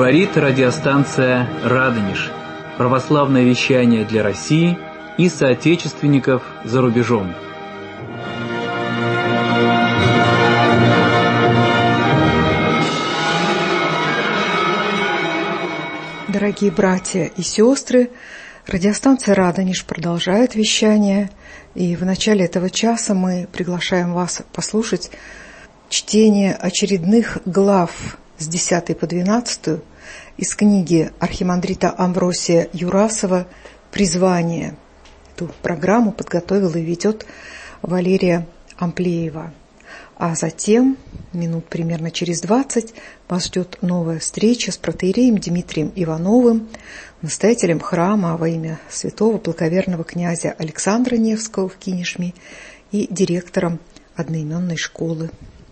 Говорит радиостанция «Радонеж». Православное вещание для России и соотечественников за рубежом. Дорогие братья и сестры, радиостанция «Радонеж» продолжает вещание, и в начале этого часа мы приглашаем вас послушать чтение очередных глав с 10 по 12 из книги архимандрита Амвросия Юрасова «Призвание». Эту программу подготовила и ведет Валерия Амплеева. А затем, минут примерно через 20, вас ждет новая встреча с протоиереем Дмитрием Ивановым, настоятелем храма во имя святого благоверного князя Александра Невского в Кинешме и директором одноименной школы.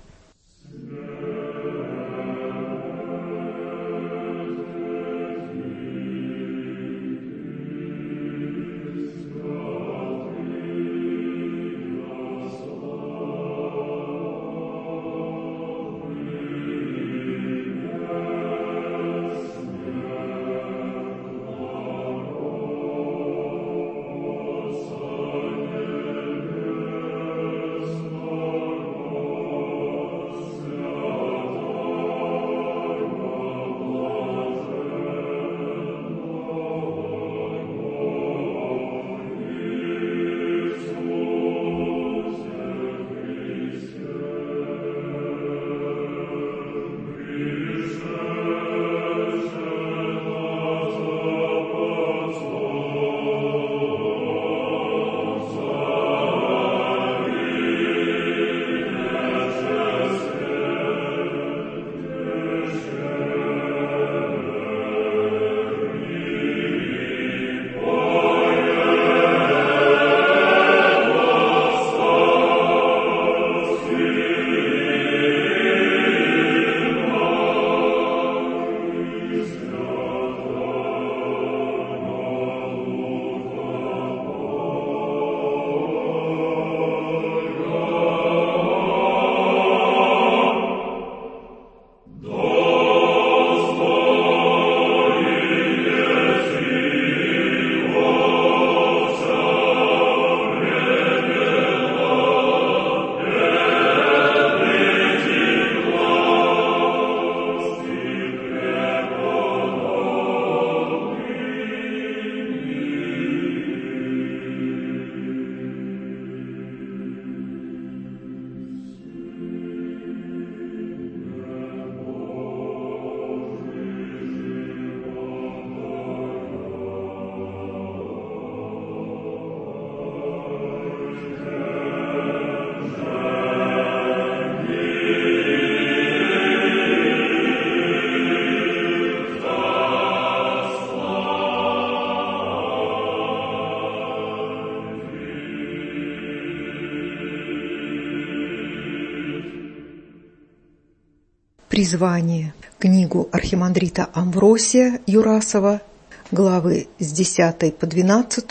«Призвание», книгу архимандрита Амвросия Юрасова, главы с 10 по 12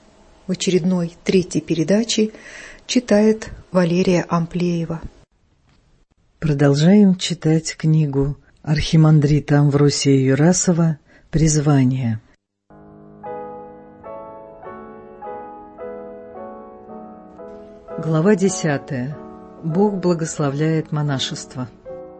в очередной 3-й передаче читает Валерия Амплеева. Продолжаем читать книгу архимандрита Амвросия Юрасова «Призвание». Глава 10. Бог благословляет монашество.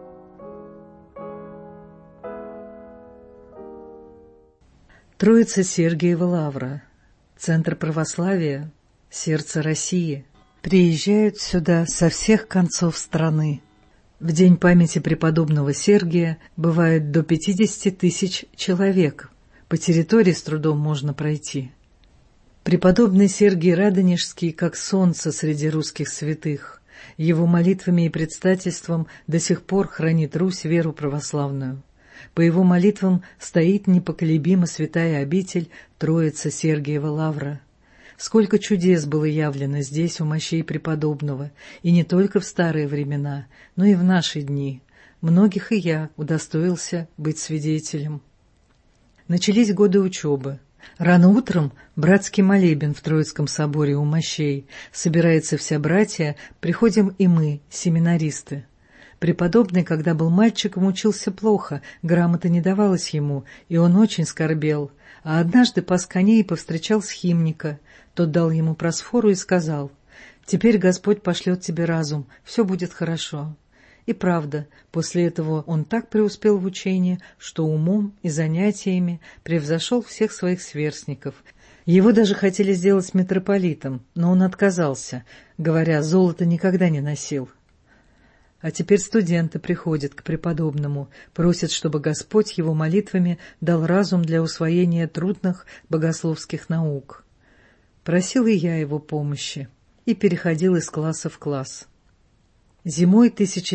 Троица Сергиева Лавра, центр православия, сердце России, приезжают сюда со всех концов страны. В день памяти преподобного Сергия бывает до 50 тысяч человек, по территории с трудом можно пройти. Преподобный Сергий Радонежский, как солнце среди русских святых, его молитвами и предстательством до сих пор хранит Русь веру православную. По его молитвам стоит непоколебимо святая обитель Троица Сергиева Лавра. Сколько чудес было явлено здесь у мощей преподобного, и не только в старые времена, но и в наши дни. Многих и я удостоился быть свидетелем. Начались годы учебы. Рано утром братский молебен в Троицком соборе у мощей. Собирается вся братья, приходим и мы, семинаристы. Преподобный, когда был мальчиком, учился плохо, грамота не давалась ему, и он очень скорбел. А однажды пас коней и повстречал схимника. Тот дал ему просфору и сказал: «Теперь Господь пошлет тебе разум, все будет хорошо». И правда, после этого он так преуспел в учении, что умом и занятиями превзошел всех своих сверстников. Его даже хотели сделать митрополитом, но он отказался, говоря, золото никогда не носил. А теперь студенты приходят к преподобному, просят, чтобы Господь его молитвами дал разум для усвоения трудных богословских наук. Просил и я его помощи и переходил из класса в класс. Зимой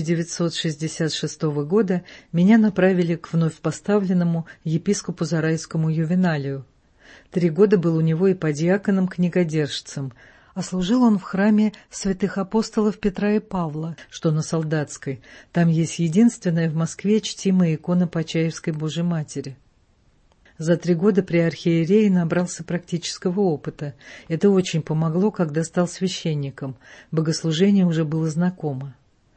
1966 года меня направили к вновь поставленному епископу Зарайскому Ювеналию. 3 года был у него и подьяконом-книгодержцем, а служил он в храме святых апостолов Петра и Павла, что на Солдатской. Там есть единственная в Москве чтимая икона Почаевской Божией Матери. За 3 года при архиерее набрался практического опыта. Это очень помогло, когда стал священником. Богослужение уже было знакомо.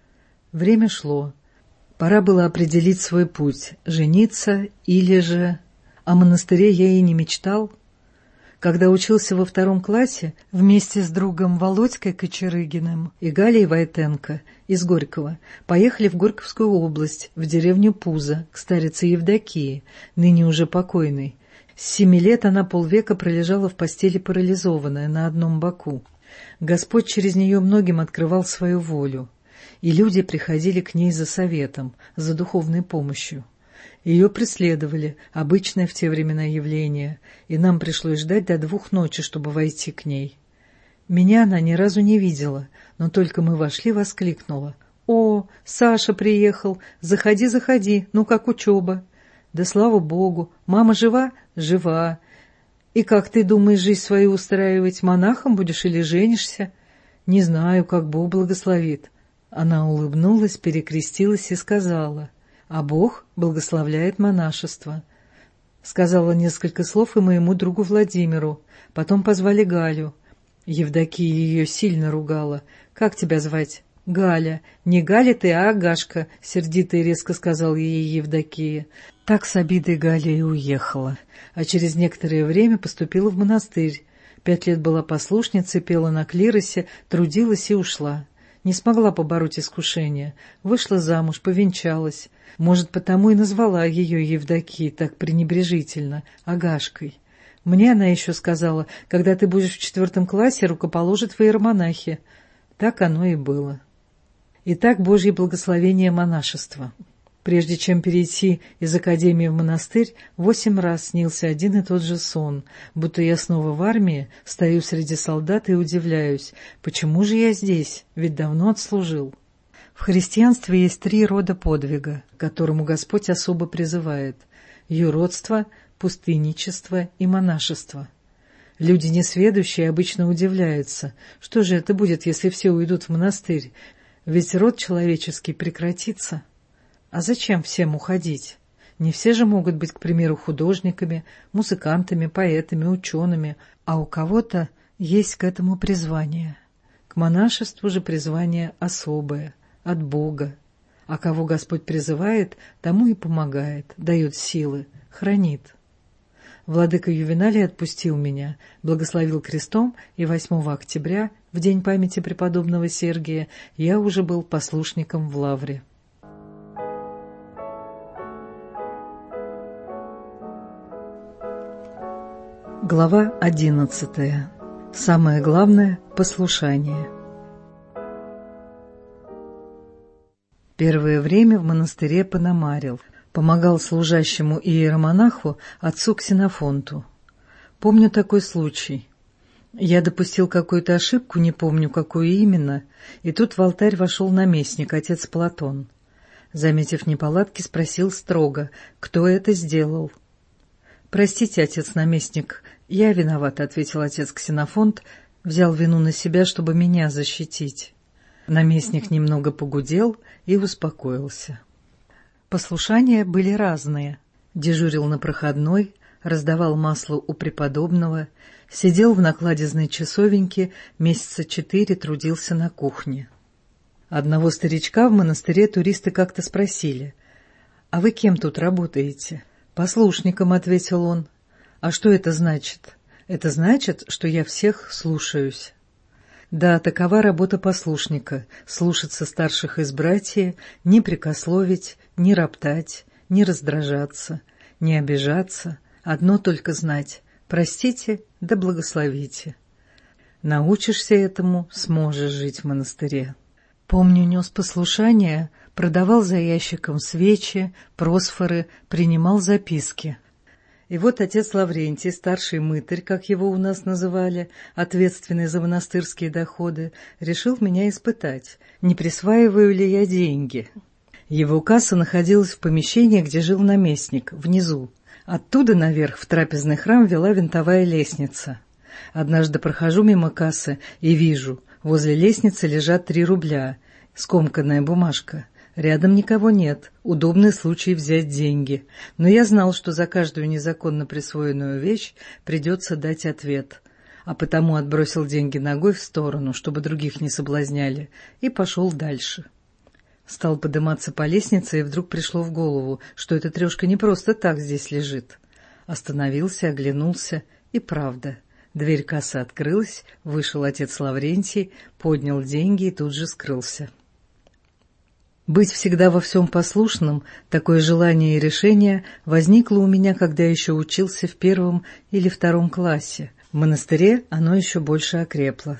Время шло. Пора было определить свой путь – жениться или же… О монастыре я и не мечтал. Когда учился во 2 классе, вместе с другом Володькой Кочерыгиным и Галей Войтенко из Горького поехали в Горьковскую область, в деревню Пузо, к старице Евдокии, ныне уже покойной. С 7 лет она полвека пролежала в постели парализованная на одном боку. Господь через нее многим открывал свою волю, и люди приходили к ней за советом, за духовной помощью. Ее преследовали, обычное в те времена явление, и нам пришлось ждать до 2 ночи, чтобы войти к ней. Меня она ни разу не видела, но только мы вошли, воскликнула: «О, Саша приехал! Заходи, заходи, ну как учеба?» «Да слава Богу! Мама жива?» «Жива!» «И как ты думаешь жизнь свою устраивать? Монахом будешь или женишься?» «Не знаю, как Бог благословит». Она улыбнулась, перекрестилась и сказала: «А Бог благословляет монашество». Сказала несколько слов и моему другу Владимиру. Потом позвали Галю. Евдокия ее сильно ругала. «Как тебя звать?» «Галя». «Не Галя ты, а Агашка», — сердито и резко сказала ей Евдокия. Так с обидой Галя и уехала. А через некоторое время поступила в монастырь. 5 лет была послушницей, пела на клиросе, трудилась и ушла. Не смогла побороть искушение. Вышла замуж, повенчалась. Может, потому и назвала ее Евдокией так пренебрежительно, Агашкой. Мне она еще сказала: когда ты будешь в 4 классе, рукоположат в иеромонахи. Так оно и было. Итак, Божье благословение монашества. Прежде чем перейти из академии в монастырь, 8 раз снился один и тот же сон, будто я снова в армии, стою среди солдат и удивляюсь, почему же я здесь, ведь давно отслужил. В христианстве есть 3 рода подвига, к которому Господь особо призывает: юродство, пустынничество и монашество. Люди несведущие обычно удивляются, что же это будет, если все уйдут в монастырь, ведь род человеческий прекратится. А зачем всем уходить? Не все же могут быть, к примеру, художниками, музыкантами, поэтами, учеными, а у кого-то есть к этому призвание. К монашеству же призвание особое, от Бога. А кого Господь призывает, тому и помогает, дает силы, хранит. Владыка Ювеналий отпустил меня, благословил крестом, и 8 октября, в день памяти преподобного Сергия, я уже был послушником в лавре. Глава 11. Самое главное – послушание. Первое время в монастыре Пономарил. Помогал служащему иеромонаху отцу Ксенофонту. Помню такой случай. Я допустил какую-то ошибку, не помню, какую именно, и тут в алтарь вошел наместник, отец Платон. Заметив неполадки, спросил строго, кто это сделал. «Простите, отец-наместник, я виноват», — ответил отец Ксенофонт, взял вину на себя, чтобы меня защитить. Наместник немного погудел и успокоился. Послушания были разные. Дежурил на проходной, раздавал масло у преподобного, сидел в накладезной часовеньке, месяца 4 трудился на кухне. Одного старичка в монастыре туристы как-то спросили: «А вы кем тут работаете?» «Послушником», — ответил он. «А что это значит?» «Это значит, что я всех слушаюсь». Да, такова работа послушника — слушаться старших из братьев, не прекословить, не роптать, не раздражаться, не обижаться, одно только знать: простите да благословите. Научишься этому — сможешь жить в монастыре. Помню, нес послушание, продавал за ящиком свечи, просфоры, принимал записки. И вот отец Лаврентий, старший мытарь, как его у нас называли, ответственный за монастырские доходы, решил меня испытать, не присваиваю ли я деньги. Его касса находилась в помещении, где жил наместник, внизу. Оттуда наверх в трапезный храм вела винтовая лестница. Однажды прохожу мимо кассы и вижу, возле лестницы лежат 3 рубля, скомканная бумажка. Рядом никого нет, удобный случай взять деньги. Но я знал, что за каждую незаконно присвоенную вещь придется дать ответ. А потому отбросил деньги ногой в сторону, чтобы других не соблазняли, и пошел дальше. Стал подниматься по лестнице, и вдруг пришло в голову, что эта трешка не просто так здесь лежит. Остановился, оглянулся, и правда. Дверь кассы открылась, вышел отец Лаврентий, поднял деньги и тут же скрылся. Быть всегда во всем послушным, такое желание и решение возникло у меня, когда еще учился в 1 или 2 классе. В монастыре оно еще больше окрепло.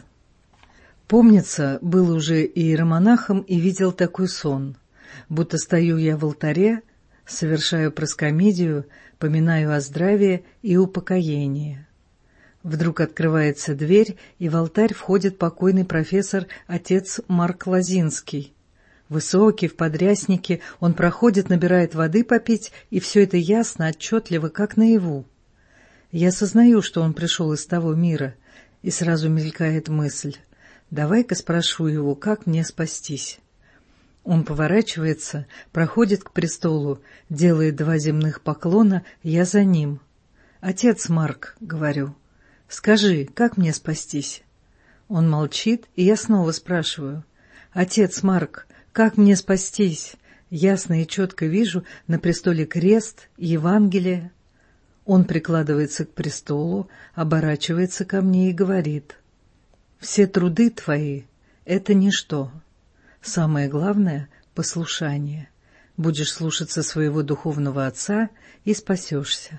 Помнится, был уже иеромонахом и видел такой сон, будто стою я в алтаре, совершаю проскомидию, поминаю о здравии и упокоении. Вдруг открывается дверь, и в алтарь входит покойный профессор отец Марк Лозинский. Высокий, в подряснике, он проходит, набирает воды попить, и все это ясно, отчетливо, как наяву. Я сознаю, что он пришел из того мира, и сразу мелькает мысль: давай-ка спрошу его, как мне спастись. Он поворачивается, проходит к престолу, делает 2 земных поклона, я за ним. «Отец Марк», — говорю, — «скажи, как мне спастись?» Он молчит, и я снова спрашиваю: «Отец Марк, как мне спастись?» Ясно и четко вижу на престоле крест, Евангелие. Он прикладывается к престолу, оборачивается ко мне и говорит: «Все труды твои — это ничто. Самое главное — послушание. Будешь слушаться своего духовного отца и спасешься».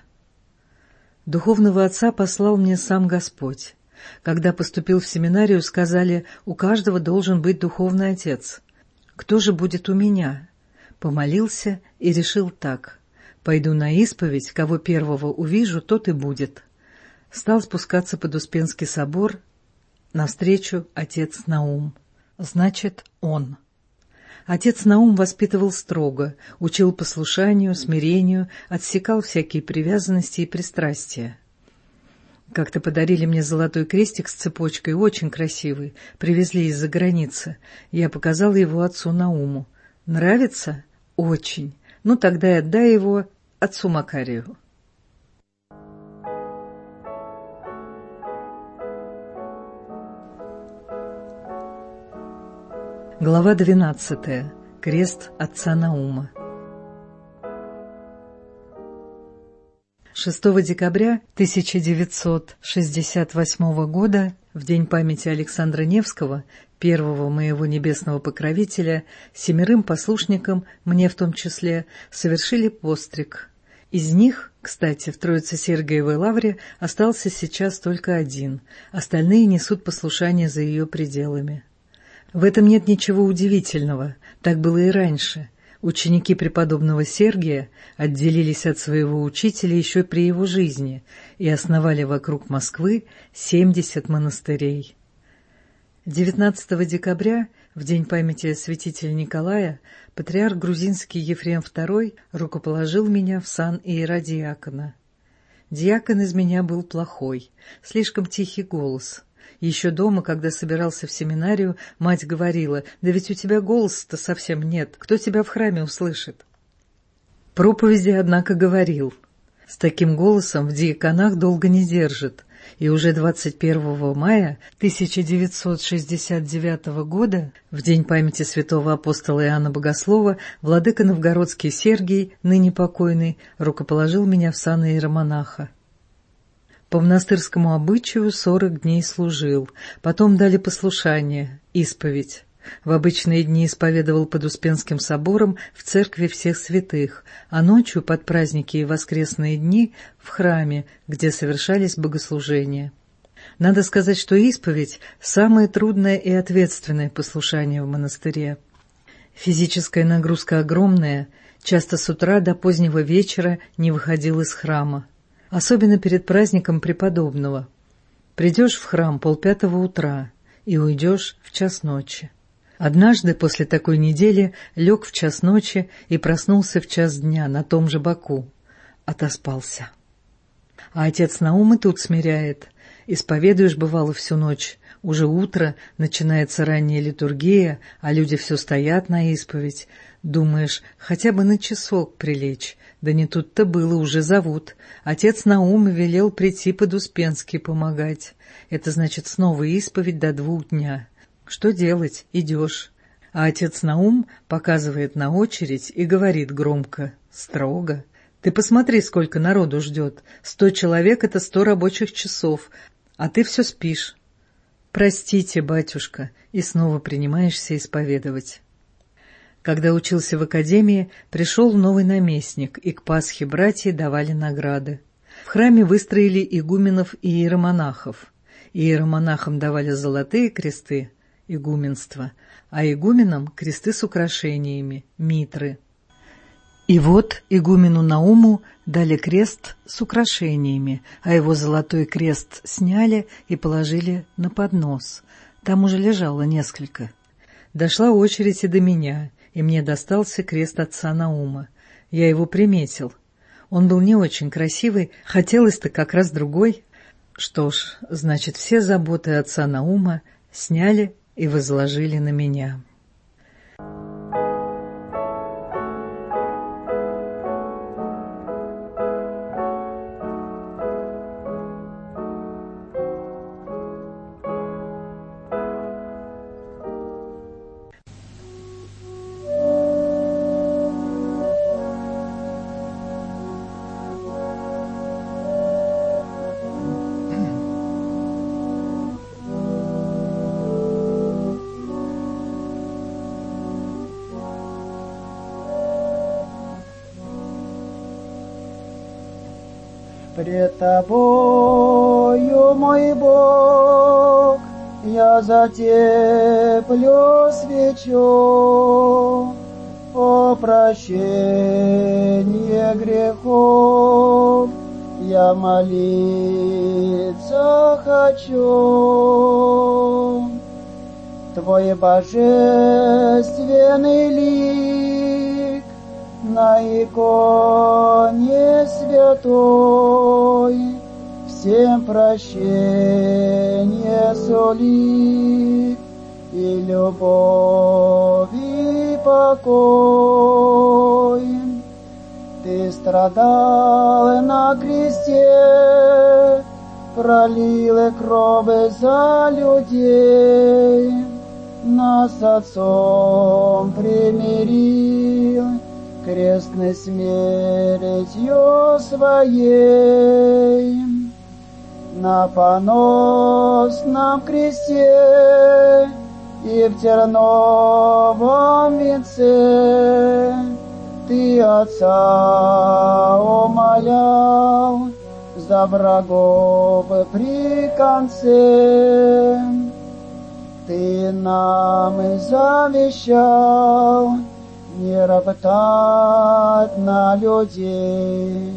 Духовного отца послал мне сам Господь. Когда поступил в семинарию, сказали: у каждого должен быть духовный отец. Кто же будет у меня? Помолился и решил так: пойду на исповедь, кого первого увижу, тот и будет. Стал спускаться под Успенский собор, навстречу отец Наум. Значит, он. Отец Наум воспитывал строго, учил послушанию, смирению, отсекал всякие привязанности и пристрастия. Как-то подарили мне золотой крестик с цепочкой, очень красивый, привезли из-за границы. Я показала его отцу Науму. Нравится? Очень. Ну, тогда и отдай его отцу Макарию. Глава 12. Крест отца Наума. 6 декабря 1968 года, в день памяти Александра Невского, первого моего небесного покровителя, 7 послушникам, мне в том числе, совершили постриг. Из них, кстати, в Троице-Сергиевой лавре остался сейчас только 1, остальные несут послушание за ее пределами. В этом нет ничего удивительного, так было и раньше. Ученики преподобного Сергия отделились от своего учителя еще при его жизни и основали вокруг Москвы 70 монастырей. 19 декабря, в день памяти святителя Николая, патриарх грузинский Ефрем II рукоположил меня в сан иеродиакона. Диакон из меня был плохой, слишком тихий голос. Еще дома, когда собирался в семинарию, мать говорила: «Да ведь у тебя голоса-то совсем нет, кто тебя в храме услышит?» Проповеди, однако, говорил. С таким голосом в диаконах долго не держат. И уже 21 мая 1969 года, в день памяти святого апостола Иоанна Богослова, владыка новгородский Сергий, ныне покойный, рукоположил меня в сан иеромонаха. По монастырскому обычаю 40 дней служил, потом дали послушание, исповедь. В обычные дни исповедовал под Успенским собором в церкви всех святых, а ночью под праздники и воскресные дни в храме, где совершались богослужения. Надо сказать, что исповедь – самое трудное и ответственное послушание в монастыре. Физическая нагрузка огромная, часто с утра до позднего вечера не выходил из храма. Особенно перед праздником преподобного. Придешь в храм 4:30 утра и уйдешь в 1:00 ночи. Однажды после такой недели лег в 1:00 ночи и проснулся в 1 дня на том же боку. Отоспался. А отец Наум и тут смиряет. Исповедуешь, бывало, всю ночь. Уже утро, начинается ранняя литургия, а люди все стоят на исповедь. Думаешь, хотя бы на часок прилечь. Да не тут-то было, уже зовут. Отец Наум велел прийти под Успенский помогать. Это значит снова исповедь до 2 дня. Что делать? Идешь. А отец Наум показывает на очередь и говорит громко, строго: «Ты посмотри, сколько народу ждет. 100 человек — это 100 рабочих часов, а ты все спишь». «Простите, батюшка», и снова принимаешься исповедовать. Когда учился в академии, пришел новый наместник, и к Пасхе братья давали награды. В храме выстроили игуменов и иеромонахов. Иеромонахам давали золотые кресты, игуменство, а игуменам кресты с украшениями, митры. И вот игумену Науму дали крест с украшениями, а его золотой крест сняли и положили на поднос. Там уже лежало несколько. Дошла очередь и до меня, и мне достался крест отца Наума. Я его приметил. Он был не очень красивый, хотелось-то как раз другой. Что ж, значит, все заботы отца Наума сняли и возложили на меня. Пред Тобою, мой Бог, я затеплю свечу о прощении грехов. Я молиться хочу. Твой божественный лик на иконе святой всем прощение сулит, и любовь, и покой. Ты страдал на кресте, пролил кровь за людей, нас с Отцом примирил крестной смертью своей. На поносном кресте и в терновом венце Ты Отца умолял за врагов при конце. Ты нам завещал не роптать на людей,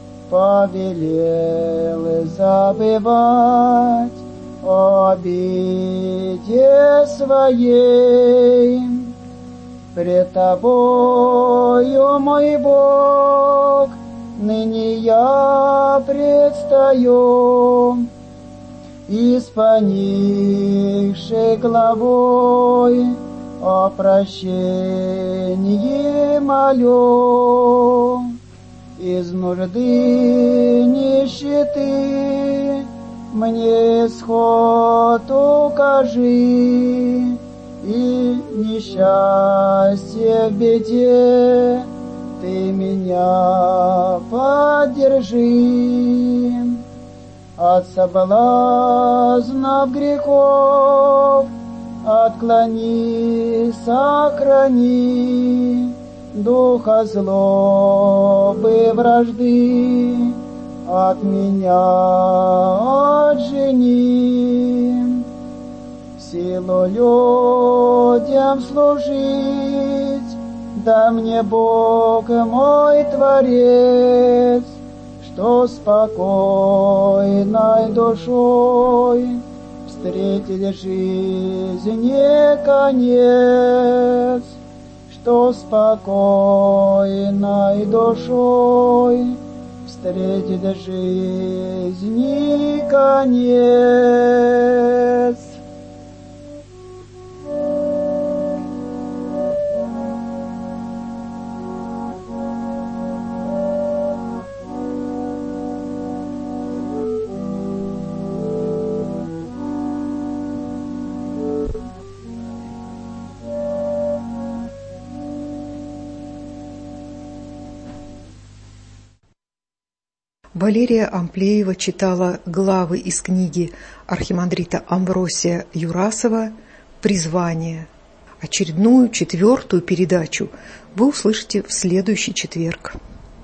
повелел забывать о обиде своей. Пред Тобою, мой Бог, ныне я предстаю, и с поникшей головой о прощении молю, из нужды нищеты мне исход укажи, и несчастье в беде ты меня поддержи. От соблазнов грехов отклони, сохрани, духа злобы, вражды от меня отжени. Силу людям служить, да мне Бог мой Творец, что спокойной душой встретить жизни конец, что спокойной душой встретить жизни конец. Валерия Амплеева читала главы из книги архимандрита Амвросия Юрасова «Призвание». Очередную, 4-ю передачу вы услышите в следующий четверг.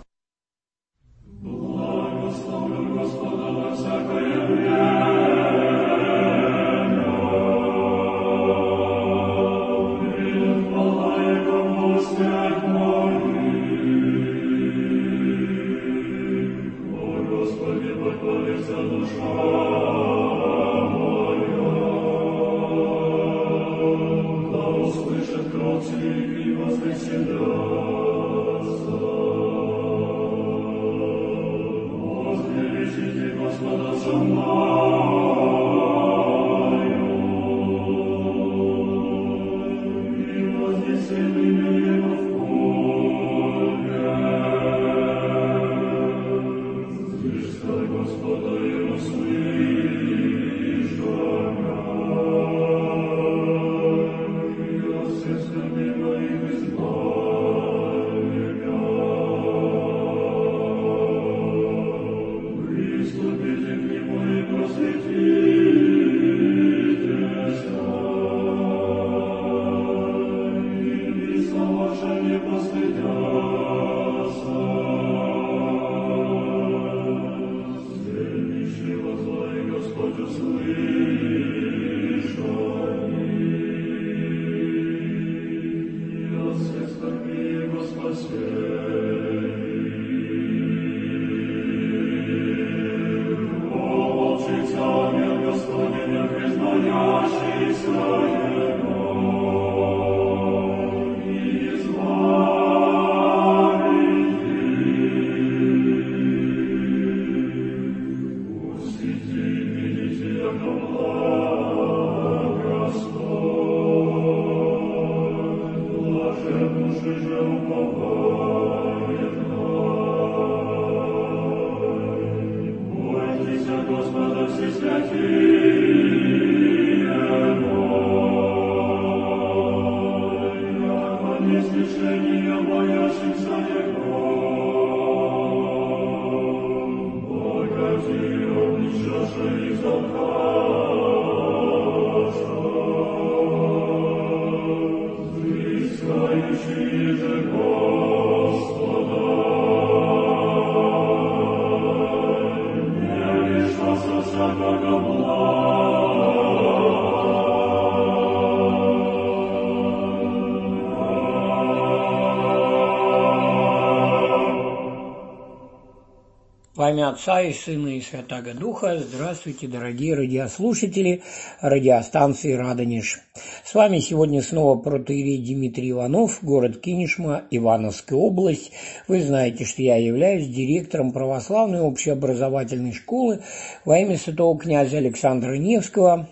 Во имя Отца и Сына и Святаго Духа. Здравствуйте, дорогие радиослушатели радиостанции «Радонеж». С вами сегодня снова протоиерей Дмитрий Иванов, город Кинешма, Ивановская область. Вы знаете, что я являюсь директором православной общеобразовательной школы во имя святого князя Александра Невского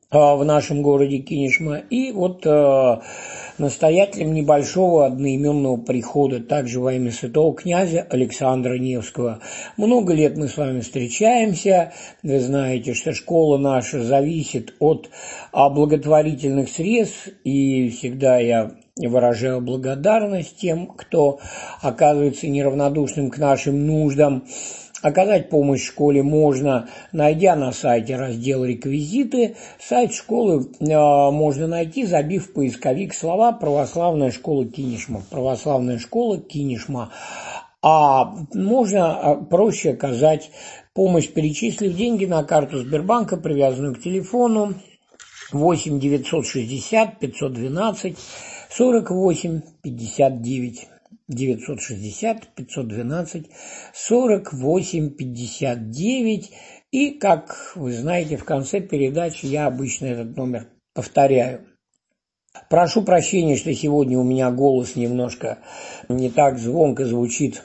в нашем городе Кинешма, и вот настоятелем небольшого одноименного прихода, также во имя святого князя Александра Невского. Много лет мы с вами встречаемся, вы знаете, что школа наша зависит от благотворительных средств, и всегда я выражаю благодарность тем, кто оказывается неравнодушным к нашим нуждам. Оказать помощь школе можно, найдя на сайте раздел «Реквизиты». Сайт школы можно найти, забив в поисковик слова «Православная школа Кинешма». Православная школа Кинешма. А можно проще оказать помощь, перечислив деньги на карту Сбербанка, привязанную к телефону 8 960 512 48 59. 960-512-48-59. И, как вы знаете, в конце передачи я обычно этот номер повторяю. Прошу прощения, что сегодня у меня голос немножко не так звонко звучит,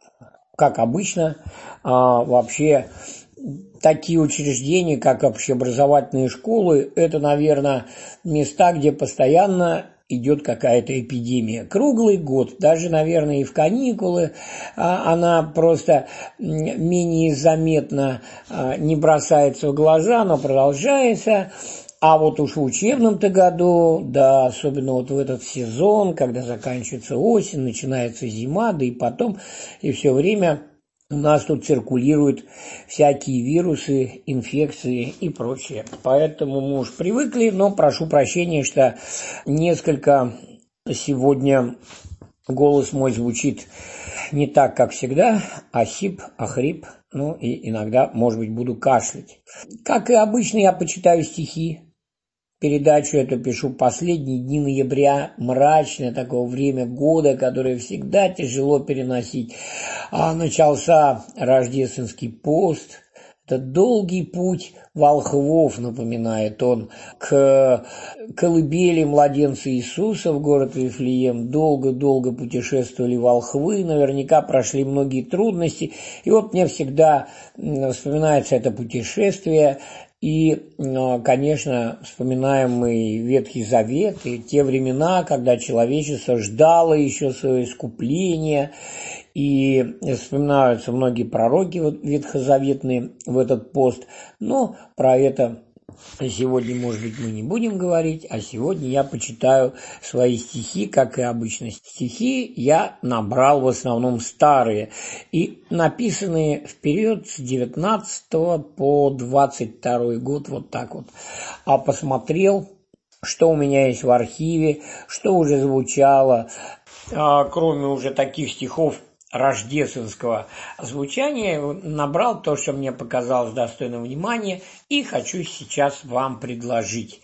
как обычно. Вообще, такие учреждения, как общеобразовательные школы, это, наверное, места, где постоянно идет какая-то эпидемия. Круглый год, даже, наверное, и в каникулы она просто менее заметно не бросается в глаза, но продолжается. А вот уж в учебном-то году, да, особенно вот в этот сезон, когда заканчивается осень, начинается зима, да и потом, и все время у нас тут циркулируют всякие вирусы, инфекции и прочее. Поэтому мы уж привыкли, но прошу прощения, что несколько сегодня голос мой звучит не так, как всегда, осип, охрип, ну и иногда, может быть, буду кашлять. Как и обычно, я почитаю стихи. Передачу эту пишу последние дни ноября, мрачное такое время года, которое всегда тяжело переносить. Начался рождественский пост. Это долгий путь волхвов, напоминает он, к колыбели младенца Иисуса в город Вифлеем. Долго-долго путешествовали волхвы, наверняка прошли многие трудности. И вот мне всегда вспоминается это путешествие. И, конечно, вспоминаем мы Ветхий Завет и те времена, когда человечество ждало еще свое искупление, и вспоминаются многие пророки ветхозаветные в этот пост, но про это сегодня, может быть, мы не будем говорить, а сегодня я почитаю свои стихи, как и обычно. Стихи я набрал в основном старые и написанные в период с 19 по 22 год, вот так вот. А посмотрел, что у меня есть в архиве, что уже звучало, кроме уже таких стихов рождественского звучания, набрал то, что мне показалось достойным внимания, и хочу сейчас вам предложить.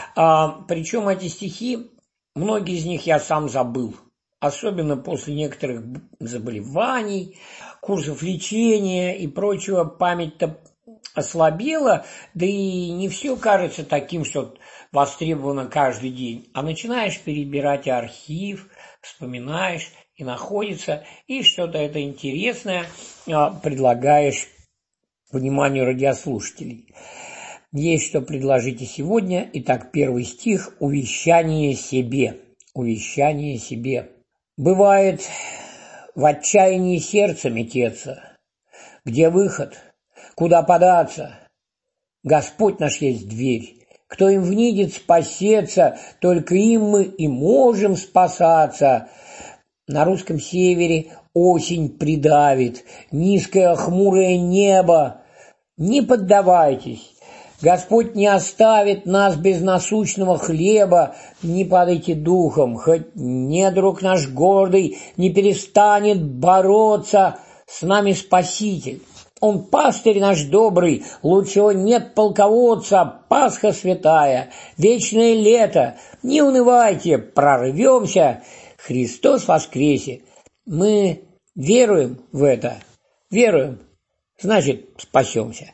Причем эти стихи, многие из них я сам забыл, особенно после некоторых заболеваний, курсов лечения и прочего, память-то ослабела, да и не все кажется таким, что востребовано каждый день, а начинаешь перебирать архив, вспоминаешь, и находится, и что-то это интересное предлагаешь вниманию радиослушателей. Есть что предложить и сегодня. Итак, первый стих. Увещание себе. Увещание себе. Бывает в отчаянии сердце мететься. Где выход? Куда податься? Господь наш есть дверь. Кто им внидит спасется, только им мы и можем спасаться. На русском севере осень придавит, низкое хмурое небо. Не поддавайтесь, Господь не оставит нас без насущного хлеба. Не падайте духом, хоть недруг наш гордый не перестанет бороться, с нами Спаситель. Он пастырь наш добрый, лучшего нет полководца, Пасха святая, вечное лето. Не унывайте, прорвемся, Христос воскресе. Мы веруем в это, веруем, значит спасемся.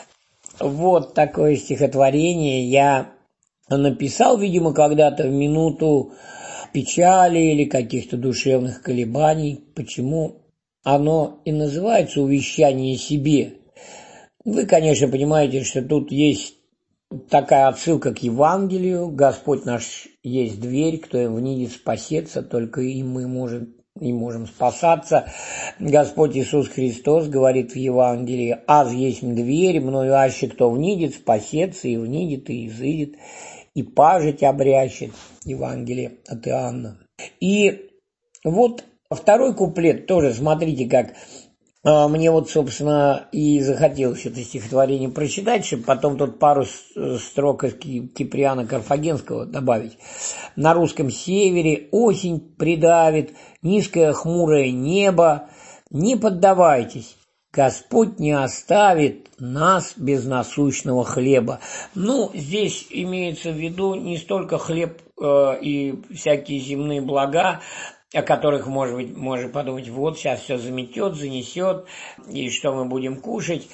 Вот такое стихотворение я написал, видимо, когда-то в минуту печали или каких-то душевных колебаний. Почему оно и называется «Увещание себе»? Вы, конечно, понимаете, что тут есть такая отсылка к Евангелию. Господь наш есть дверь, кто в ней спасется, только и мы можем спасаться. Господь Иисус Христос говорит в Евангелии: «Аз есть дверь, мною аще кто внидит, спасется, и внидит, и изыдет, и пажить обрящет». Евангелие от Иоанна. И вот второй куплет тоже, смотрите, как мне вот, собственно, и захотелось это стихотворение прочитать, чтобы потом тут пару строк из Киприана Карфагенского добавить. На русском севере осень придавит, низкое хмурое небо. Не поддавайтесь, Господь не оставит нас без насущного хлеба. Ну, здесь имеется в виду не столько хлеб и всякие земные блага, о которых, может быть, можно подумать, вот сейчас все заметет, занесет, и что мы будем кушать,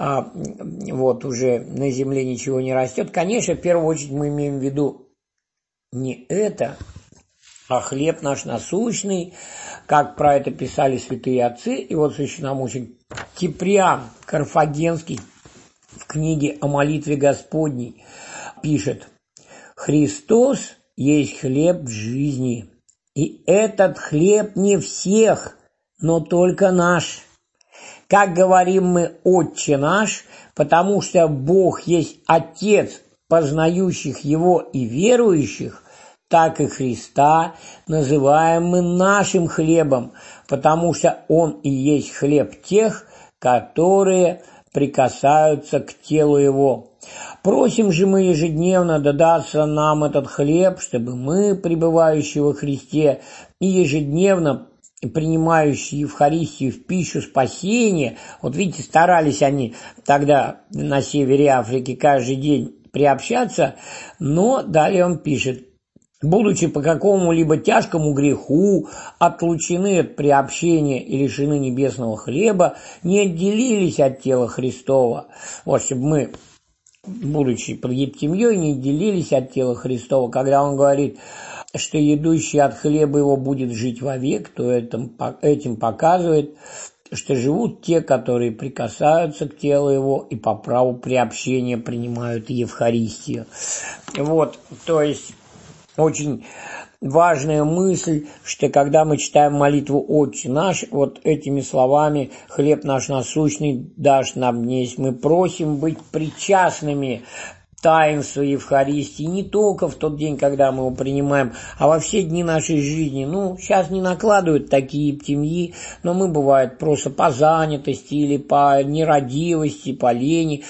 вот уже на земле ничего не растет. Конечно, в первую очередь мы имеем в виду не это, а хлеб наш насущный, как про это писали святые отцы. И вот священномученик Киприан Карфагенский в книге о молитве Господней пишет: «Христос есть хлеб в жизни, и этот хлеб не всех, но только наш. Как говорим мы «Отче наш», потому что Бог есть Отец познающих Его и верующих, так и Христа называем мы нашим хлебом, потому что Он и есть хлеб тех, которые прикасаются к телу Его. Просим же мы ежедневно додаться нам этот хлеб, чтобы мы, пребывающие во Христе и ежедневно принимающие Евхаристию в пищу спасения, вот видите, старались они тогда на севере Африки каждый день приобщаться, но далее он пишет: будучи по какому-либо тяжкому греху отлучены от приобщения и лишены небесного хлеба, не отделились от тела Христова. Вот, чтобы мы, будучи под епитемьей, не отделились от тела Христова. Когда он говорит, что едущий от хлеба его будет жить вовек, то этим показывает, что живут те, которые прикасаются к телу его и по праву приобщения принимают Евхаристию. Вот, то есть очень важная мысль, что когда мы читаем молитву «Отче наш», вот этими словами «Хлеб наш насущный дашь нам днесь», мы просим быть причастными таинства Евхаристии не только в тот день, когда мы его принимаем, а во все дни нашей жизни. Ну, сейчас не накладывают такие епитемьи, но мы, бывает, просто по занятости или по нерадивости, по лени,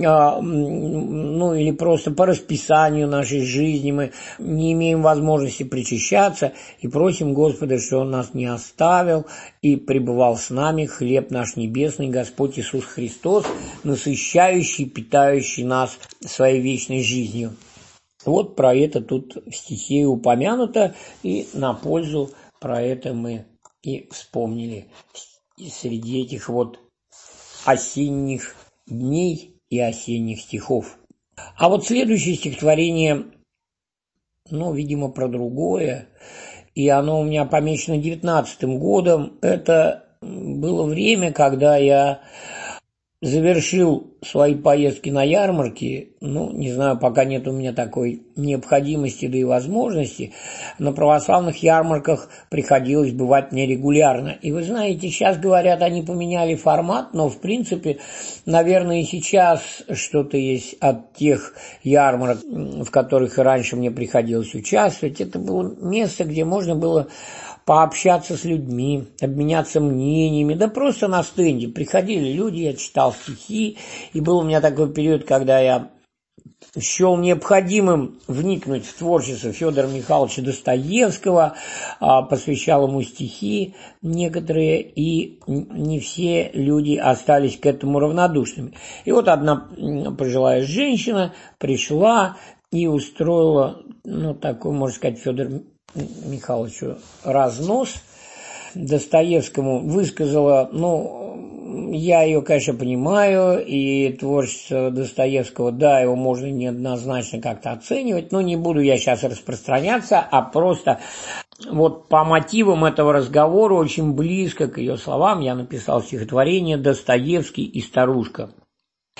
ну, или просто по расписанию нашей жизни мы не имеем возможности причащаться и просим Господа, что Он нас не оставил и пребывал с нами хлеб наш небесный, Господь Иисус Христос, насыщающий, питающий нас своей вечной жизнью. Вот про это тут в стихе упомянуто, и на пользу про это мы и вспомнили среди этих вот осенних дней и осенних стихов. А вот следующее стихотворение, ну, видимо, про другое, и оно у меня помечено 19-м годом. Это было время, когда я завершил свои поездки на ярмарки. Ну, не знаю, пока нет у меня такой необходимости, да и возможности. На православных ярмарках приходилось бывать мне регулярно. И вы знаете, сейчас, говорят, они поменяли формат, но, в принципе, наверное, и сейчас что-то есть от тех ярмарок, в которых и раньше мне приходилось участвовать. Это было место, где можно было пообщаться с людьми, обменяться мнениями, да просто на стенде. Приходили люди, я читал стихи, и был у меня такой период, когда я счел необходимым вникнуть в творчество Федора Михайловича Достоевского, посвящал ему стихи некоторые, и не все люди остались к этому равнодушными. И вот одна пожилая женщина пришла и устроила, ну, такой, можно сказать, Федор Михайловичу разнос Достоевскому, высказала, ну, я ее, конечно, понимаю, и творчество Достоевского, да, его можно неоднозначно как-то оценивать, но не буду я сейчас распространяться, а просто вот по мотивам этого разговора очень близко к ее словам я написал стихотворение «Достоевский и старушка».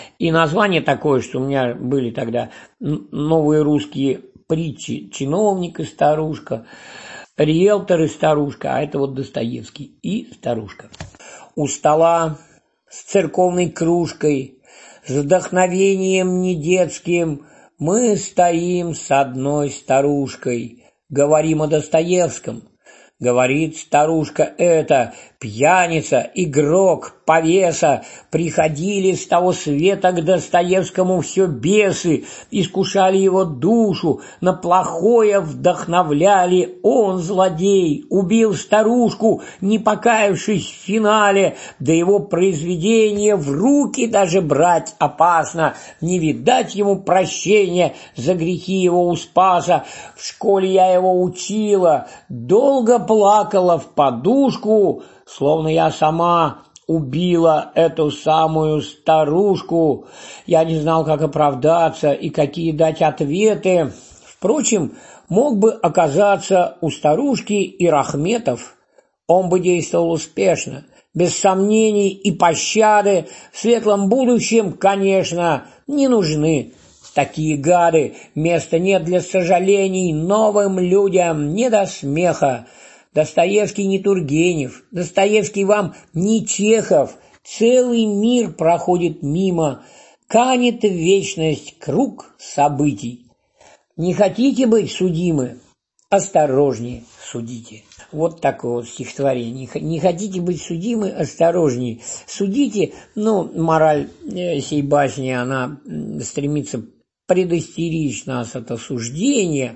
И название такое, что у меня были тогда новые русские притчи: чиновник и старушка, риэлтор и старушка, а это вот Достоевский и старушка. У стола с церковной кружкой, с вдохновением недетским, мы стоим с одной старушкой, говорим о Достоевском. Говорит старушка эта, пьяница, игрок, повеса, приходили с того света к Достоевскому все бесы, искушали его душу, на плохое вдохновляли, он, злодей, убил старушку, не покаявшись в финале, да его произведение в руки даже брать опасно, не видать ему прощения за грехи его у Спаса. В школе я его учила, долго плакала в подушку, словно я сама убила эту самую старушку. Я не знал, как оправдаться и какие дать ответы. Впрочем, мог бы оказаться у старушки и Рахметов. Он бы действовал успешно, без сомнений и пощады. В светлом будущем, конечно, не нужны такие гады. Места нет для сожалений, новым людям не до смеха. Достоевский не Тургенев, Достоевский вам не Чехов, целый мир проходит мимо, канет в вечность круг событий. Не хотите быть судимы? Осторожнее судите. Вот такое вот стихотворение. Не хотите быть судимы? Осторожнее судите. Мораль сей басни, она стремится предостеречь нас от осуждения,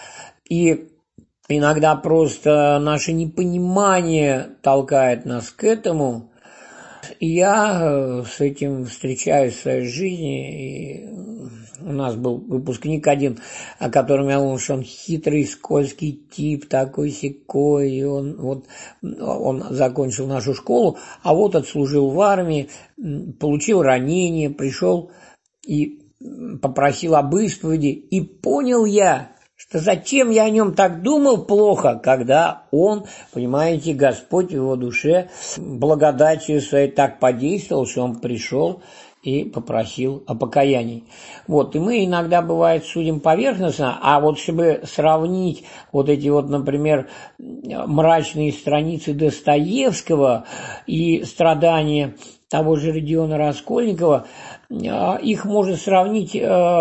и иногда просто наше непонимание толкает нас к этому. И я с этим встречаюсь в своей жизни. И у нас был выпускник один, о котором я думал, что он хитрый, скользкий тип, такой-сякой. И он закончил нашу школу, а вот отслужил в армии, получил ранение, пришел и попросил об исповеди. И понял я, что зачем я о нем так думал плохо, когда он, понимаете, Господь в его душе благодатью своей так подействовал, что он пришел и попросил о покаянии. Вот, и мы иногда, бывает, судим поверхностно, а вот чтобы сравнить вот эти вот, например, мрачные страницы Достоевского и страдания того же Родиона Раскольникова, их можно сравнить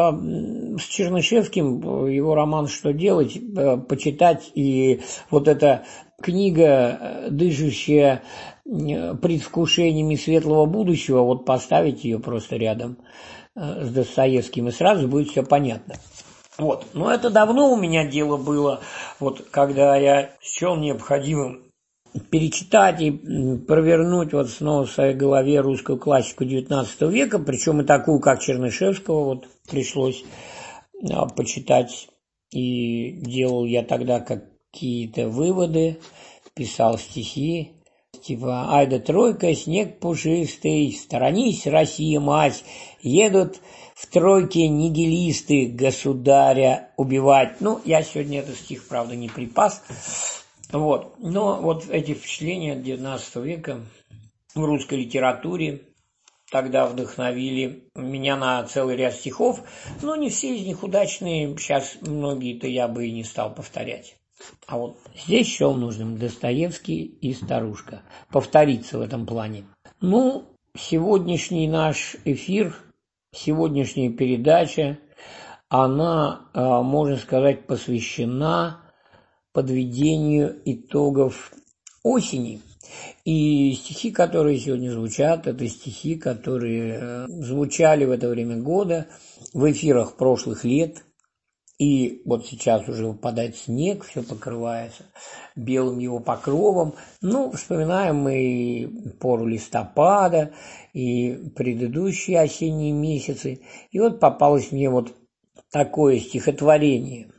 с Чернышевским, его роман «Что делать?», почитать, и вот эта книга, дышащая предвкушениями светлого будущего, вот поставить ее просто рядом с Достоевским, и сразу будет все понятно. Вот. Но это давно у меня дело было, вот когда я счел необходимым перечитать и провернуть вот снова в своей голове русскую классику XIX века, причем и такую, как Чернышевского, вот пришлось почитать, и делал я тогда какие-то выводы, писал стихи, типа «Ай да тройка, снег пушистый, сторонись, Россия, мать, едут в тройке нигилисты государя убивать». Я сегодня этот стих, правда, не припас. Вот. Но вот эти впечатления XIX века в русской литературе тогда вдохновили меня на целый ряд стихов, но не все из них удачные, сейчас многие-то я бы и не стал повторять. А вот здесь счел нужным Достоевский и старушка. Повториться в этом плане. Сегодняшний наш эфир, сегодняшняя передача, она, можно сказать, посвящена подведению итогов осени. И стихи, которые сегодня звучат, это стихи, которые звучали в это время года в эфирах прошлых лет. И вот сейчас уже выпадает снег, все покрывается белым его покровом. Вспоминаем мы пору листопада и предыдущие осенние месяцы. И вот попалось мне вот такое стихотворение.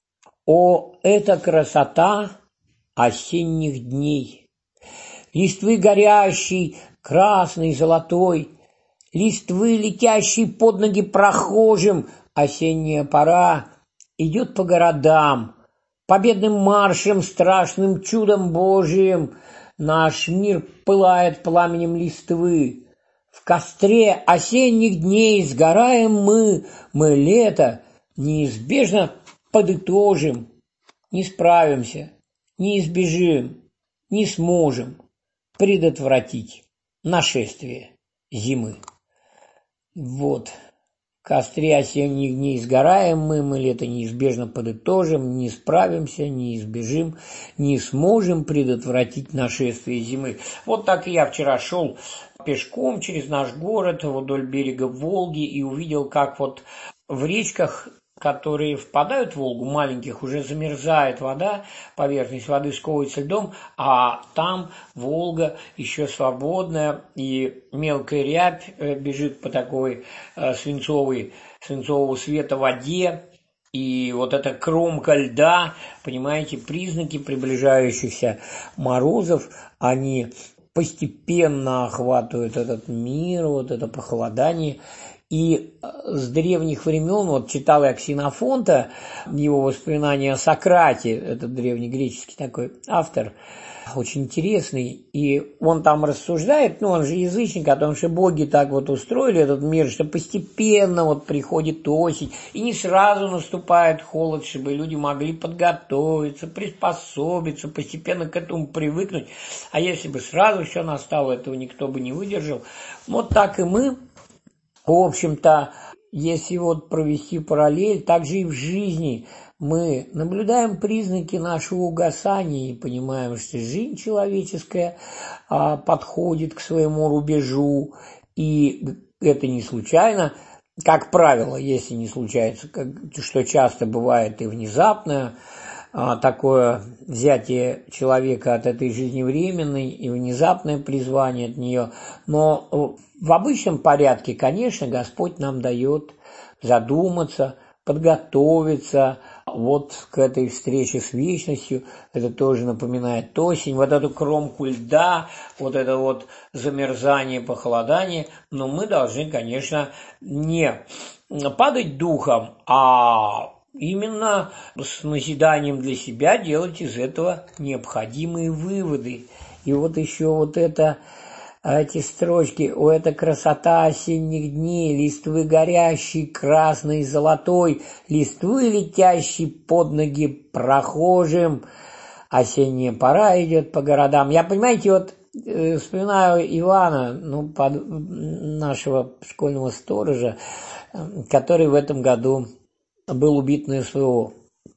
«О, это красота осенних дней! Листвы горящей, красной, золотой, листвы, летящей под ноги прохожим, осенняя пора идет по городам, победным маршем, страшным чудом Божиим. Наш мир пылает пламенем листвы, В костре осенних дней сгораем мы лето неизбежно подытожим, не справимся, не избежим, не сможем предотвратить нашествие зимы. Вот. В костре осенних дней сгораем мы лето неизбежно подытожим, не справимся, не избежим, не сможем предотвратить нашествие зимы. Вот так и я вчера шел пешком через наш город вдоль берега Волги и увидел, как вот в речках, которые впадают в Волгу, маленьких, уже замерзает вода, поверхность воды сковывается льдом, а там Волга еще свободная, и мелкая рябь бежит по такой свинцового цвета воде, и вот эта кромка льда, понимаете, признаки приближающихся морозов, они постепенно охватывают этот мир, вот это похолодание. И с древних времен, вот читал я Ксенофонта, его воспоминания о Сократе, это древнегреческий такой автор, очень интересный, и он там рассуждает, он же язычник, о том, что боги так вот устроили этот мир, что постепенно вот приходит осень, и не сразу наступает холод, чтобы люди могли подготовиться, приспособиться, постепенно к этому привыкнуть, а если бы сразу все настало, этого никто бы не выдержал. Вот так и мы. В общем-то, если вот провести параллель, так же и в жизни мы наблюдаем признаки нашего угасания и понимаем, что жизнь человеческая подходит к своему рубежу, и это не случайно, как правило, если не случается, что часто бывает и внезапное, такое взятие человека от этой жизни временной и внезапное призвание от нее. Но в обычном порядке, конечно, Господь нам дает задуматься, подготовиться вот к этой встрече с вечностью. Это тоже напоминает осень, вот эту кромку льда, вот это вот замерзание, похолодание. Но мы должны, конечно, не падать духом, а именно с назиданием для себя делать из этого необходимые выводы. И вот еще вот эти строчки: «О, это красота осенних дней, листвы горящей, красной, золотой, листвы летящей под ноги прохожим, осенняя пора идет по городам». Я, понимаете, вот вспоминаю Ивана, нашего школьного сторожа, который в этом году был убит на СВО.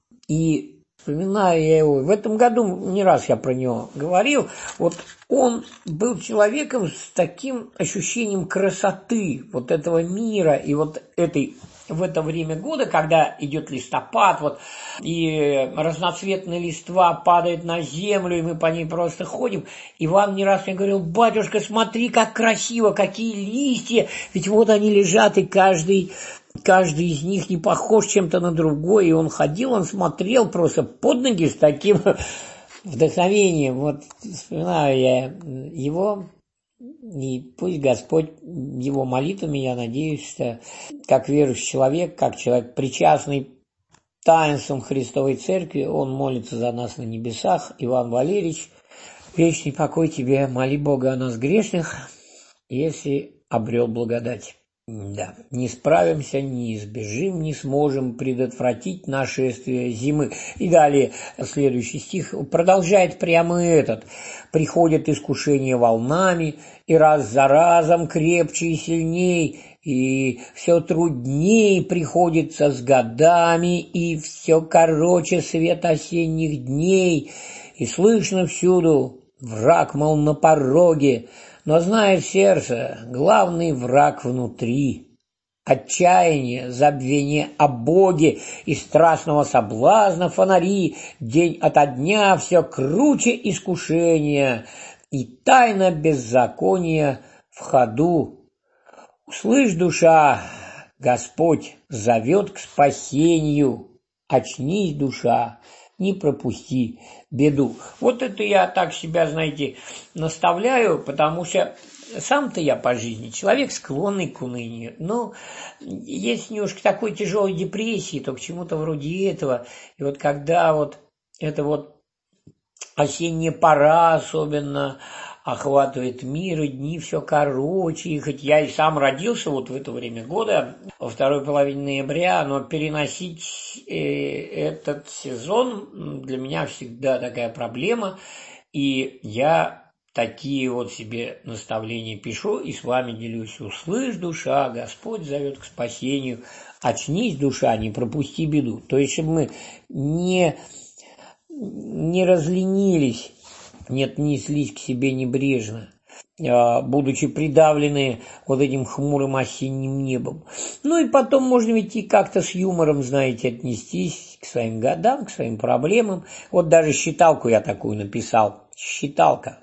И вспоминаю я его. В этом году не раз я про него говорил. Вот он был человеком с таким ощущением красоты вот этого мира и вот в это время года, когда идет листопад, вот, и разноцветная листва падает на землю, и мы по ней просто ходим. Иван не раз мне говорил: батюшка, смотри, как красиво, какие листья, ведь вот они лежат, и каждый из них не похож чем-то на другой, и он ходил, он смотрел просто под ноги с таким вдохновением. Вот вспоминаю я его, и пусть Господь его молитвами, я надеюсь, что как верующий человек, как человек, причастный таинством Христовой Церкви, он молится за нас на небесах. Иван Валерьевич, вечный покой тебе, моли Бога о нас грешных, если обрел благодать. Да, не справимся, не избежим, не сможем предотвратить нашествие зимы. И далее следующий стих продолжает прямо этот: «Приходят искушения волнами, и раз за разом крепче и сильней, и все трудней приходится с годами, и все короче свет осенних дней, и слышно всюду: враг, мол, на пороге». Но знает сердце, главный враг внутри. Отчаяние, забвение о Боге и страстного соблазна фонари, день ото дня все круче искушения, и тайна беззакония в ходу. Услышь, душа, Господь зовет к спасению. Очнись, душа, не пропусти беду. Вот это я так себя, знаете, наставляю, потому что сам-то я по жизни человек, склонный к унынию. Но есть немножко такой тяжелой депрессии, то к чему-то вроде этого. И вот когда вот это вот осенняя пора особенно, охватывает мир, и дни все короче. И хоть я и сам родился вот в это время года, во второй половине ноября, но переносить этот сезон для меня всегда такая проблема. И я такие вот себе наставления пишу и с вами делюсь. Услышь, душа, Господь зовет к спасению. Очнись, душа, не пропусти беду. То есть, чтобы мы не разленились, не отнеслись к себе небрежно, будучи придавлены вот этим хмурым осенним небом. Ну и потом можно ведь и как-то с юмором, знаете, отнестись к своим годам, к своим проблемам. Вот даже считалку я такую написал. Считалка.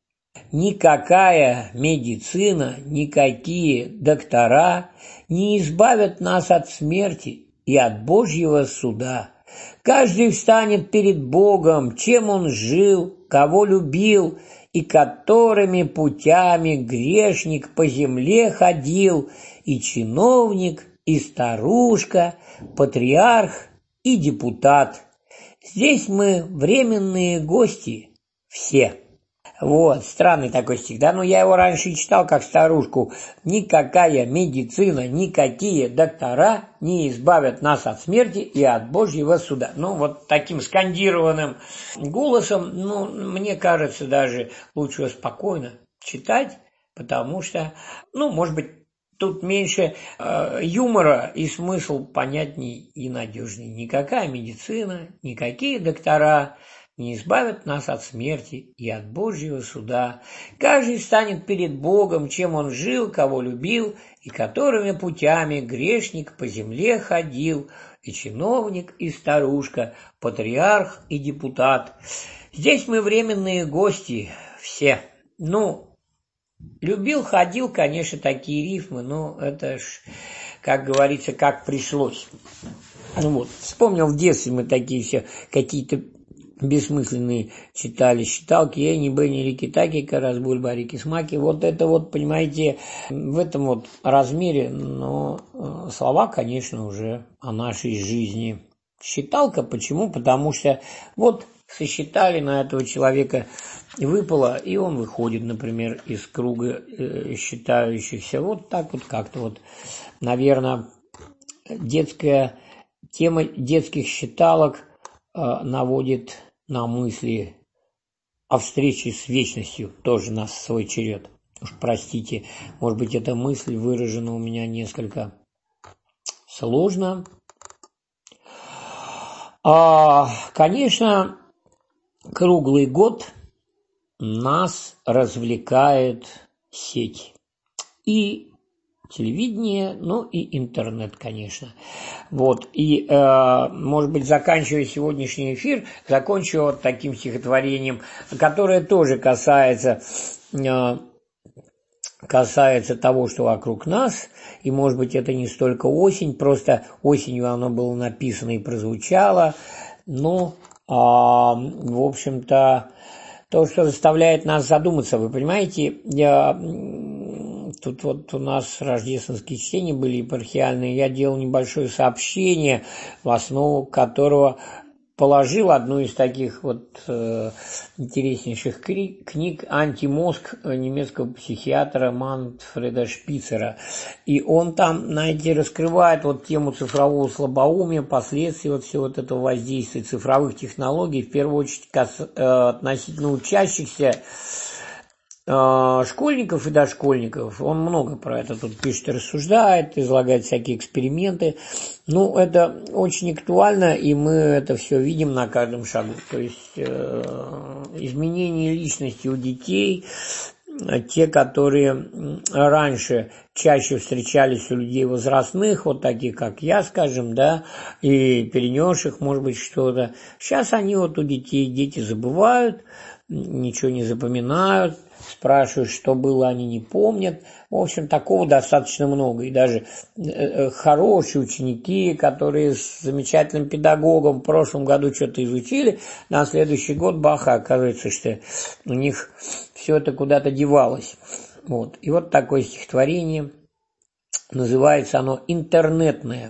Никакая медицина, никакие доктора не избавят нас от смерти и от Божьего суда. Каждый встанет перед Богом, чем он жил, кого любил, и которыми путями грешник по земле ходил, и чиновник, и старушка, патриарх и депутат. Здесь мы временные гости все. Вот, странный такой стих, да, но я его раньше читал как старушку. Никакая медицина, никакие доктора не избавят нас от смерти и от Божьего суда. Ну, вот таким скандированным голосом, ну, мне кажется, даже лучше спокойно читать, потому что, ну, может быть, тут меньше юмора и смысл понятней и надежней. Никакая медицина, никакие доктора не избавят нас от смерти и от Божьего суда. Каждый станет перед Богом, чем он жил, кого любил, и которыми путями грешник по земле ходил, и чиновник, и старушка, патриарх и депутат. Здесь мы временные гости все. Ну, любил, ходил, конечно, такие рифмы, но это ж, как говорится, как пришлось. Ну вот, вспомнил в детстве мы такие все какие-то бессмысленные читали считалки, ни бэ, ни рики таки, карасбуль, барики, смаки. Вот это вот, понимаете, в этом вот размере, но слова, конечно, уже о нашей жизни. Считалка, почему? Потому что вот сосчитали, на этого человека выпало, и он выходит, например, из круга считающихся. Вот так вот как-то вот, наверное, детская тема детских считалок наводит на мысли о встрече с вечностью, тоже нас в свой черед. Уж простите, может быть, эта мысль выражена у меня несколько сложно. Конечно, круглый год нас развлекает сеть. И телевидение, ну и интернет, конечно. Вот, и, может быть, заканчивая сегодняшний эфир, закончу вот таким стихотворением, которое тоже касается того, что вокруг нас, и, может быть, это не столько осень, просто осенью оно было написано и прозвучало, но, в общем-то, то, что заставляет нас задуматься, вы понимаете, тут вот у нас рождественские чтения были епархиальные, я делал небольшое сообщение, в основу которого положил одну из таких вот интереснейших книг «Антимозг» немецкого психиатра Манфреда Шпицера. И он там, знаете, раскрывает вот тему цифрового слабоумия, последствия вот всего вот этого воздействия цифровых технологий, в первую очередь относительно учащихся, школьников и дошкольников. Он много про это тут пишет, рассуждает, излагает всякие эксперименты. Ну, это очень актуально, и мы это все видим на каждом шагу. То есть изменение личности у детей, те, которые раньше чаще встречались у людей возрастных, вот таких, как я, скажем, да, и перенесших, может быть, что-то. Сейчас они вот у детей, дети забывают, ничего не запоминают, спрашивают, что было, они не помнят. В общем, такого достаточно много. И даже хорошие ученики, которые с замечательным педагогом в прошлом году что-то изучили, на следующий год баха, оказывается, что у них все это куда-то девалось. Вот. И вот такое стихотворение, называется оно «Интернетное».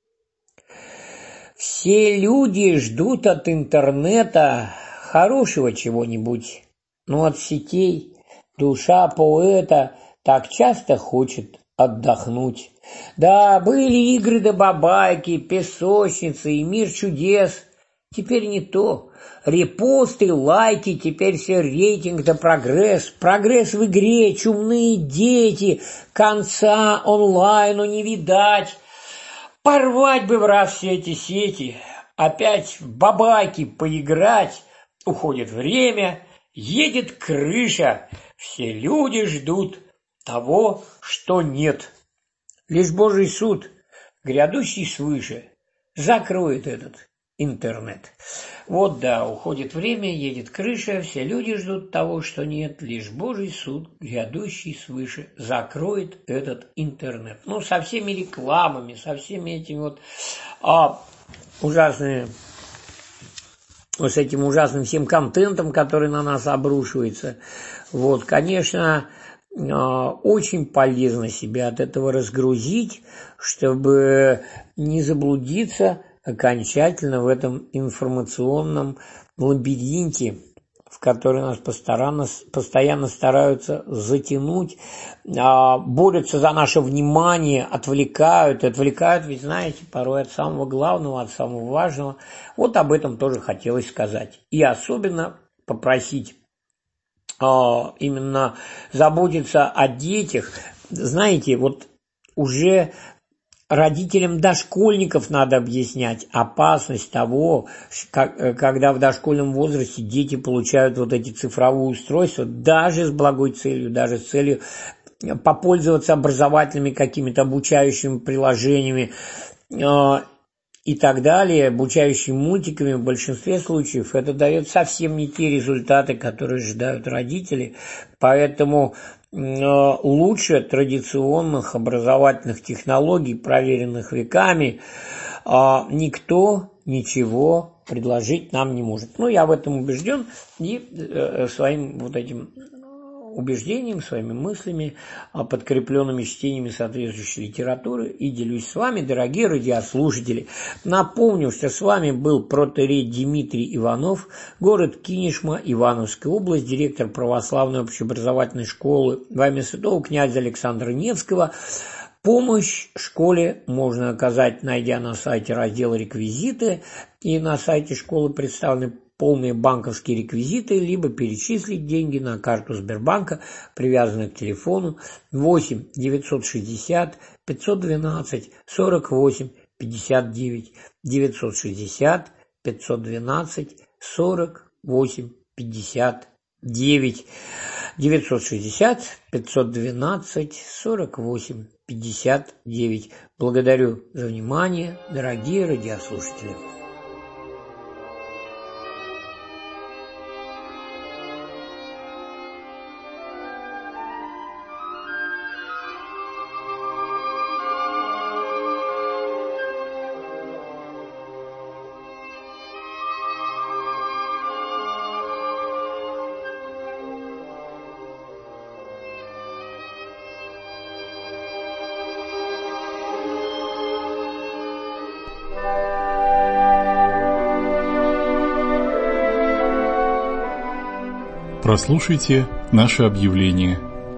Все люди ждут от интернета хорошего чего-нибудь, но от сетей Душа поэта так часто хочет отдохнуть. Да, были игры да бабайки, песочницы и мир чудес. Теперь не то. Репосты, лайки, теперь все рейтинг да прогресс. Прогресс в игре, чумные дети, конца онлайну не видать. Порвать бы в раз все эти сети, опять в бабайки поиграть. Уходит время, едет крыша, все люди ждут того, что нет. Лишь Божий суд, грядущий свыше, закроет этот интернет. Вот да, уходит время, едет крыша, все люди ждут того, что нет. Лишь Божий суд, грядущий свыше, закроет этот интернет. Ну, со всеми рекламами, со всеми этими вот ужасными, с этим ужасным всем контентом, который на нас обрушивается. Вот, конечно, очень полезно себя от этого разгрузить, чтобы не заблудиться окончательно в этом информационном лабиринте, в который нас постоянно стараются затянуть, борются за наше внимание, отвлекают, ведь знаете, порой от самого главного, от самого важного. Вот об этом тоже хотелось сказать. И особенно попросить именно заботиться о детях. Знаете, вот уже родителям дошкольников надо объяснять опасность того, когда в дошкольном возрасте дети получают вот эти цифровые устройства, даже с благой целью, даже с целью попользоваться образовательными какими-то обучающими приложениями и так далее, обучающими мультиками. В большинстве случаев это дает совсем не те результаты, которые ожидают родители. Поэтому лучше традиционных образовательных технологий, проверенных веками, никто ничего предложить нам не может. Ну, я в этом убежден, и своим вот этим убеждением, своими мыслями, подкрепленными чтениями соответствующей литературы, и делюсь с вами, дорогие радиослушатели. Напомню, что с вами был протоиерей Дмитрий Иванов, город Кинешма, Ивановская область, директор православной общеобразовательной школы во имя святого князя Александра Невского. Помощь школе можно оказать, найдя на сайте раздел «Реквизиты», и на сайте школы представлены полные банковские реквизиты, либо перечислить деньги на карту Сбербанка, привязанную к телефону 8 960 512 48 59 960 512 48 59 960 512 48 59. Благодарю за внимание, дорогие радиослушатели. Прослушайте наше объявление.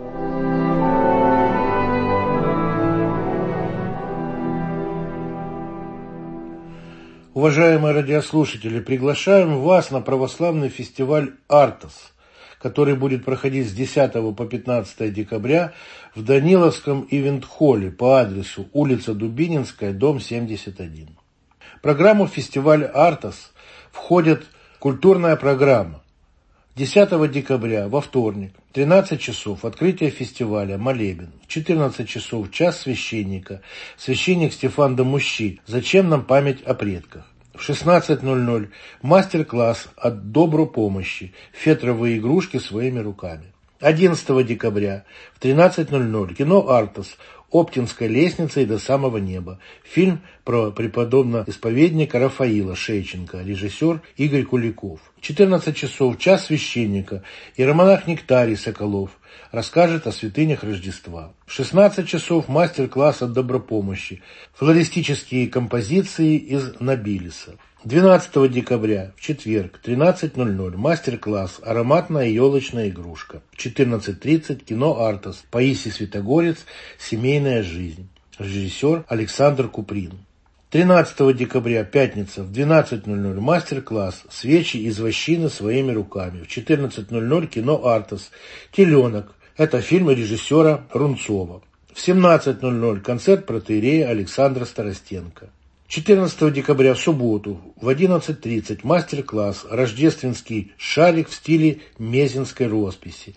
Уважаемые радиослушатели, приглашаем вас на православный фестиваль «Артос», который будет проходить с 10 по 15 декабря в Даниловском ивент-холле по адресу улица Дубининская, дом 71. В программу фестиваля «Артос» входит культурная программа. 10 декабря, во вторник, 13 часов, открытие фестиваля, молебен. 14 часов, час священника, священник Стефан Домущи, «Зачем нам память о предках?». В 16:00 мастер-класс от добру помощи, фетровые игрушки своими руками. 11 декабря в 13:00 кино «Артос», «Оптинская лестница и до самого неба». Фильм про преподобного-исповедника Рафаила Шейченко, режиссер Игорь Куликов. 14 часов, час священника, иеромонах Нектарий Соколов, расскажет о святынях Рождества. В 16 часов мастер-класс от добропомощи, флористические композиции из Нобилиса. 12 декабря, в четверг, 13:00, мастер-класс «Ароматная елочная игрушка». В 14:30 кино «Артос», Паисий Святогорец, «Семейная жизнь». Режиссер Александр Куприн. 13 декабря, пятница, в 12:00 мастер-класс «Свечи из вощины своими руками». В 14:00 кино «Артос», «Теленок». Это фильм режиссера Рунцова. В 17:00 концерт протоиерея Александра Старостенко. 14 декабря, в субботу, в 11:30 мастер-класс «Рождественский шарик в стиле мезенской росписи».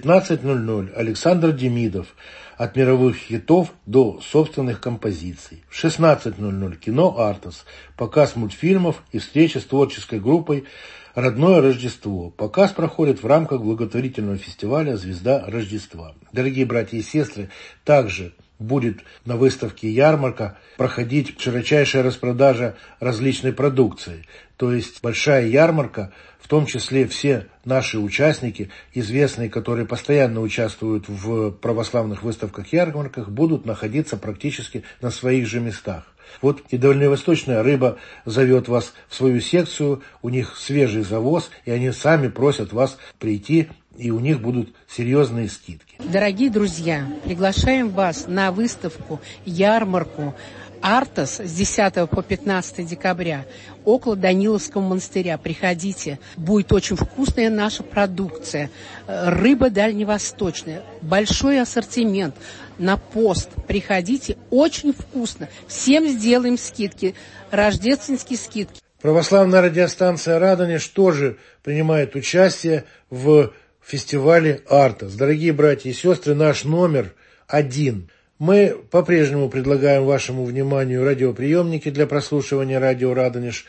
15:00 Александр Демидов «От мировых хитов до собственных композиций». В 16:00 кино «Артос», показ мультфильмов и встреча с творческой группой «Родное Рождество». Показ проходит в рамках благотворительного фестиваля «Звезда Рождества». Дорогие братья и сестры, также будет на выставке «Ярмарка» проходить широчайшая распродажа различной продукции. То есть большая ярмарка, в том числе все наши участники, известные, которые постоянно участвуют в православных выставках-ярмарках, будут находиться практически на своих же местах. Вот и дальневосточная рыба зовет вас в свою секцию, у них свежий завоз, и они сами просят вас прийти, и у них будут серьезные скидки. Дорогие друзья, приглашаем вас на выставку, ярмарку «Артос» с 10 по 15 декабря около Даниловского монастыря. Приходите, будет очень вкусная наша продукция, рыба дальневосточная, большой ассортимент на пост. Приходите, очень вкусно, всем сделаем скидки, рождественские скидки. Православная радиостанция «Радонеж» тоже принимает участие в фестивале «Артос». Дорогие братья и сестры, наш номер 1. Мы по-прежнему предлагаем вашему вниманию радиоприемники для прослушивания радио «Радонеж»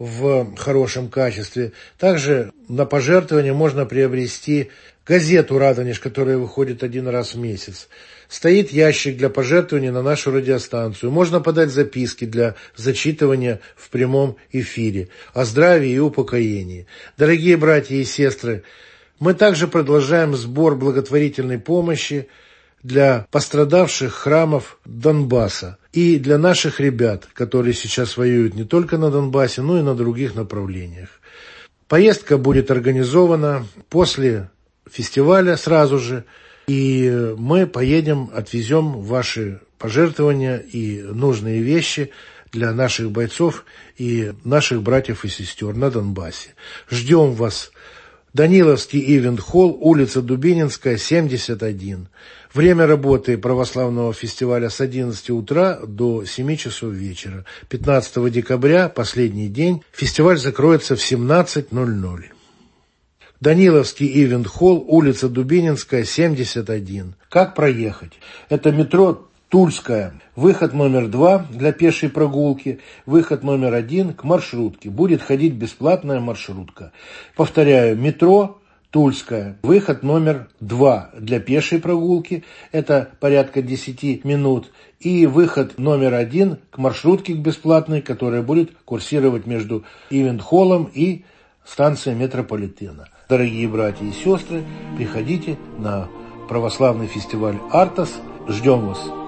в хорошем качестве. Также на пожертвование можно приобрести газету «Радонеж», которая выходит один раз в месяц. Стоит ящик для пожертвования на нашу радиостанцию. Можно подать записки для зачитывания в прямом эфире о здравии и упокоении. Дорогие братья и сестры, мы также продолжаем сбор благотворительной помощи для пострадавших храмов Донбасса и для наших ребят, которые сейчас воюют не только на Донбассе, но и на других направлениях. Поездка будет организована после фестиваля сразу же, и мы поедем, отвезем ваши пожертвования и нужные вещи для наших бойцов и наших братьев и сестер на Донбассе. Ждем вас. Даниловский ивент-холл, улица Дубининская, 71. Время работы православного фестиваля с 11 утра до 7 часов вечера. 15 декабря, последний день, фестиваль закроется в 17:00. Даниловский ивент-холл, улица Дубининская, 71. Как проехать? Это метро Тульская. Выход номер 2 для пешей прогулки. Выход номер 1 к маршрутке. Будет ходить бесплатная маршрутка. Повторяю, метро Тульская. Выход номер 2 для пешей прогулки. Это порядка 10 минут. И выход номер 1 к маршрутке бесплатной, которая будет курсировать между ивент-холлом и станцией метрополитена. Дорогие братья и сестры, приходите на православный фестиваль «Артос». Ждем вас.